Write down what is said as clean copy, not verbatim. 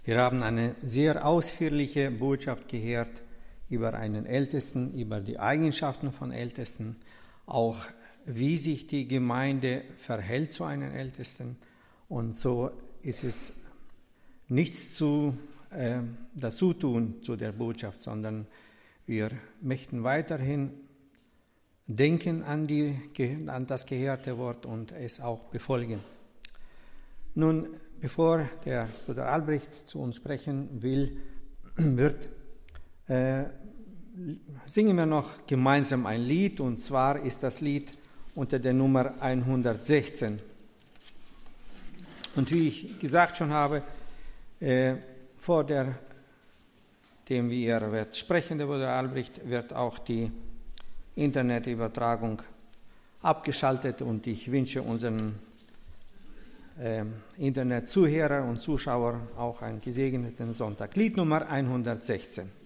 Wir haben eine sehr ausführliche Botschaft gehört über einen Ältesten, über die Eigenschaften von Ältesten, auch wie sich die Gemeinde verhält zu einem Ältesten. Und so ist es nichts dazu tun zu der Botschaft, sondern wir möchten weiterhin denken an das gehörte Wort und es auch befolgen. Nun, bevor der Bruder Albrecht zu uns sprechen wird, singen wir noch gemeinsam ein Lied, und zwar ist das Lied unter der Nummer 116. Und wie ich gesagt schon habe, vor dem wie er wird sprechen, der Bruder Albrecht, wird auch die Internetübertragung abgeschaltet, und ich wünsche unseren Internetzuhörer und Zuschauer auch einen gesegneten Sonntag. Lied Nummer 116.